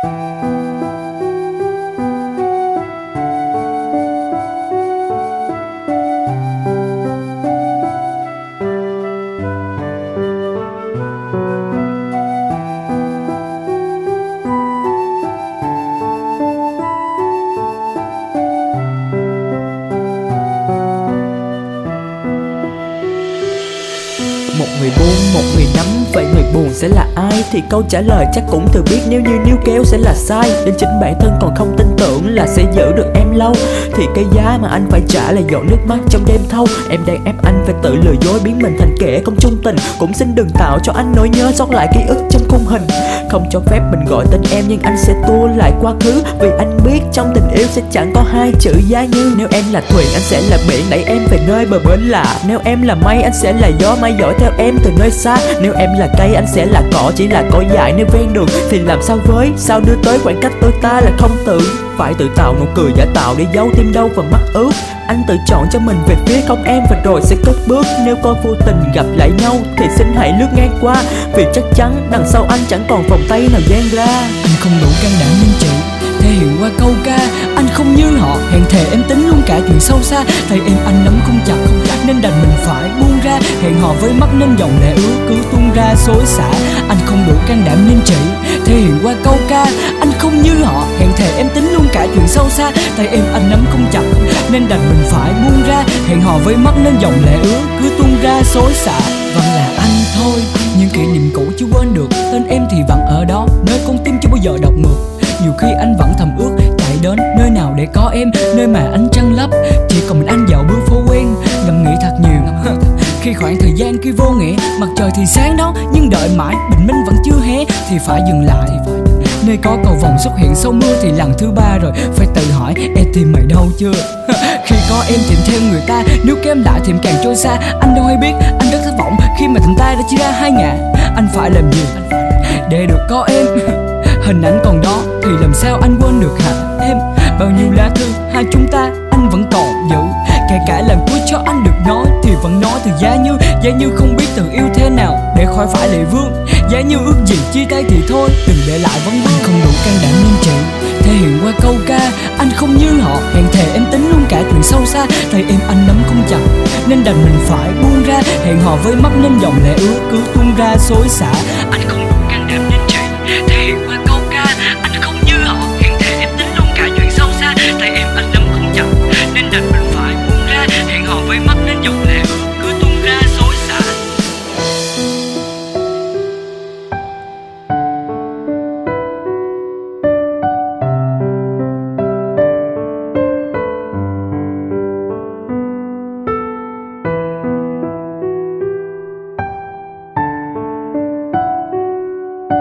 Một người buông, một người nắm, vậy người buồn sẽ là ai? Thì câu trả lời chắc cũng tự biết nếu như níu kéo sẽ là sai. Đến chính bản thân còn không tin tưởng là sẽ giữ được em lâu, thì cái giá mà anh phải trả là giọt nước mắt trong đêm thâu. Em đang ép anh phải tự lừa dối biến mình thành kẻ không chung tình. Cũng xin đừng tạo cho anh nỗi nhớ sót lại ký ức trong khung hình. Không cho phép mình gọi tên em nhưng anh sẽ tua lại quá khứ, vì anh biết trong tình yêu sẽ chẳng có hai chữ giá như. Nếu em là thuyền anh sẽ là biển đẩy em về nơi bờ bến lạ. Nếu em là mây anh sẽ là gió mây dõi theo em từ nơi xa. Nếu em là cây anh sẽ là cỏ chỉ là cỏ dại nơi ven đường. Thì làm sao với sao đưa tới khoảng cách đôi ta là không tưởng. Phải tự tạo nụ cười giả tạo để giấu tim đau và mắt ướt. Anh tự chọn cho mình về phía không em và rồi sẽ cất bước. Nếu có vô tình gặp lại nhau thì xin hãy lướt ngang qua, vì chắc chắn đằng sau anh chẳng còn vòng tay nào dang ra. Anh không đủ can đảm nên chị thể hiện qua câu ca. Anh không như họ hẹn thề em tính luôn cả chuyện sâu xa. Tay em anh nắm không chặt nên đành mình phải buông ra. Hẹn hò với mắt nên dòng lệ ướt cứ tuôn ra xối xả. Anh không đủ can đảm nên chị thể hiện qua câu ca. Anh không như họ hẹn thề em tính luôn cả chuyện sâu xa. Tay em anh nắm không chặt nên đành mình phải buông ra. Hẹn hò với mắt nên dòng lệ ướt cứ tuôn ra xối xả. Vẫn là anh thôi, những kỷ niệm cũ chưa quên được. Tên em thì vẫn ở đó, nơi con tim chưa bao giờ đọc ngược. Nhiều khi anh vẫn thầm ước chạy đến nơi nào để có em, nơi mà anh trăng lấp. Chỉ còn mình anh dạo bước phố quen, ngẫm nghĩ thật nhiều. Khi khoảng thời gian kia vô nghĩa, mặt trời thì sáng đó, nhưng đợi mãi bình minh vẫn chưa hé thì phải dừng lại. Nơi có cầu vồng xuất hiện sau mưa thì lần thứ ba rồi, phải tự hỏi em tìm mày đâu chưa. Khi có em tìm theo người ta, nếu kem lại thì em càng trôi xa. Anh đâu hay biết anh rất thất vọng khi mà tình ta đã chia ra hai ngả. Anh phải làm gì để được có em? Hình ảnh còn đó thì làm sao anh quên được hả em? Bao nhiêu lá thư hai chúng ta anh vẫn còn giữ. Kể cả lần cuối cho anh được nói thì vẫn nói từ giá như không biết từng yêu thế nào để khỏi phải lệ vương. Giá như ước gì chia tay thì thôi, đừng để lại vấn vương. Anh không đủ can đảm nên chị thể hiện qua câu ca. Anh không như họ hẹn thề em tính luôn cả chuyện sâu xa. Tay em anh nắm không chặt nên đành mình phải buông ra. Hẹn hò với mắt nên dòng lệ ướt cứ tuôn ra xối xả. Anh không đủ can đảm nên chị thể hiện qua câu ca. Anh không như họ hẹn thề em tính luôn cả chuyện sâu xa. Tay em anh nắm không chặt nên đành mình phải buông ra. Hẹn hò với mắt nên dòng lệ ướt cứ tuôn ra xối xả.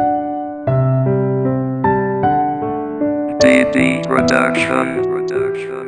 DD Production.